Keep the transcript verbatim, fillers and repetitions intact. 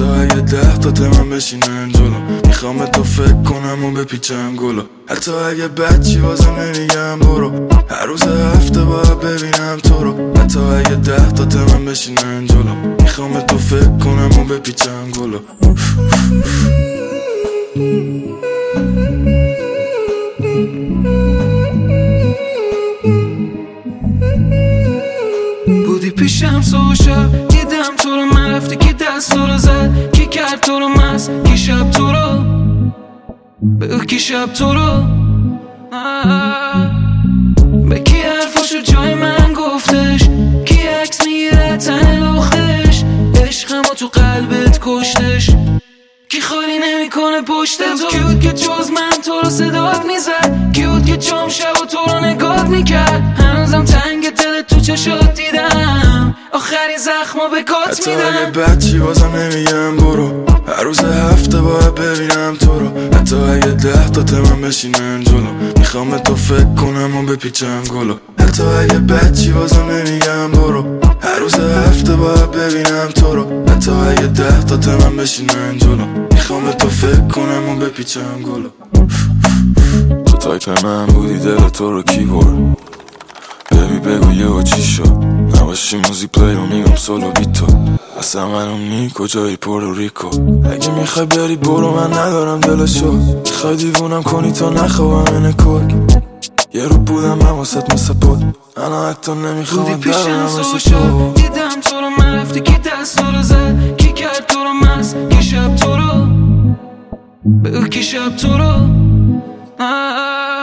حتی اگه ده تا من بشینن جلو میخوام تو فکر کنم و بپیچم گلو حتی اگه بچی واسه نمیگم برو هر روز هفته باید ببینم تو رو حتی اگه ده تا من بشینن جلو میخوام تو فکر کنم و بپیچم گلو بودی پیشم صبح شب دیدم تو رو من رفتی کی دست تو رو زد کی کرد تو رو مست کی شب تو رو به کی شب تو رو به کی حرفاشو جای من گفتش کی عکس میگیره تن لختش عشقمو تو قلبت کشتش کی خالی نمیکنه پشت تو کی بود که جز من تو رو صدات میزد کی بود که چم شب و تو رو نگات میکرد هنوزم تنگ دل تو چشات دیدم آخرین زخما به کات میدم حتی اگه بچی بازم نمیگم برو هر روز هفته باید ببینم تو رو حتی اگه ده تا من بشینن جلو میخوام تو فکر کنم و بپیچم گلو حتی اگه بچی بازم نمیگم برو هر روز هفته باید ببینم تو رو حتی اگه ده تا من بشینن جلو میخوام تو فکر کنم و بپیچم گلو تو تایپ من بودی دل تو رو کی برد ببی بگو یه و چی شد نباشی موزیک پلی رو میگم سولو بی تو اصلا منو نی کجایی پورتوریکو اگه میخوای بری برو من ندارم دلشو میخوای دیوونم کنی تا نخوابم اینه کک یه رو بودم من واسط مثل بود انا حتی نمیخوام بودی پیشم مثل صبح تو شب دیدم تو رو من رفتی کی دست تو رو زد کی کرد تو رو مست کی شب تو رو به کی شب تو رو